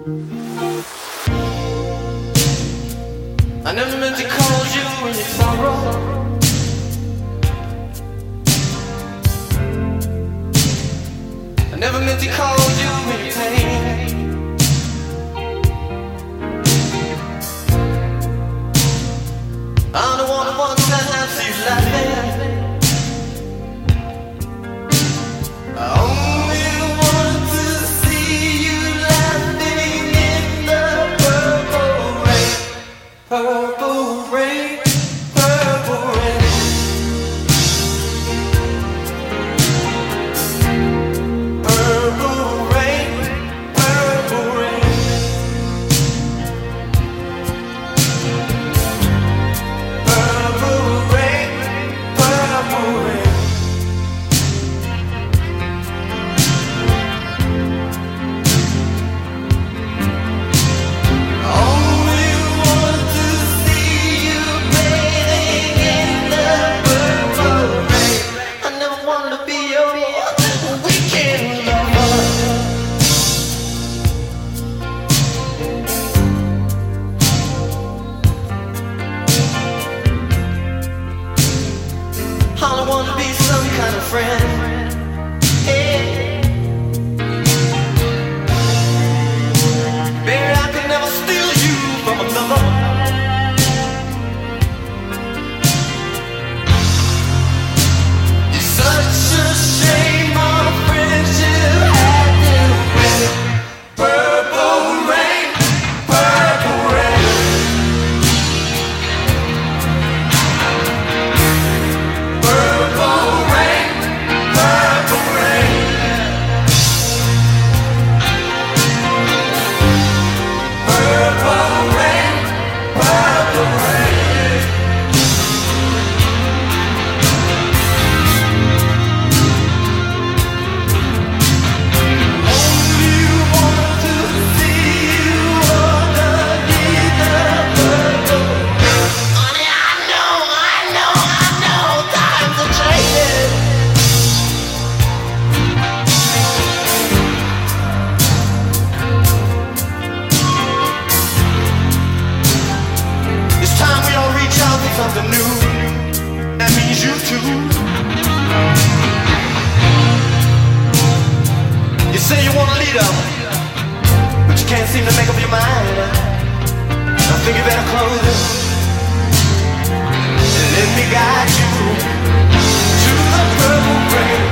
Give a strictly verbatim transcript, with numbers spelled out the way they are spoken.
I never meant to call you in your sorrow. I never meant to call you in your pain. I'm the one who wants to have you laughing. I only want to see you laughing in the purple rain. Purple rain, purple rain. Purple rain, purple rain. Purple rain, purple rain. Only want to see you bathing in the purple rain. I never wanted to be your weekend lover. I don't want to be some kind of friend. Hey, baby, I could never steal you from another. It's such a shame our friendship had to end. Purple rain, purple rain. Purple rain, purple rain. Purple rain, purple rain. Only want to see you underneath the purple rain. Honey, I know, I know, I know, times are changing. It's time we all reach out for something new. That means you too. You say you want a leader, but you can't seem to make up your mind. I think you better close it and let me guide you to the purple rain.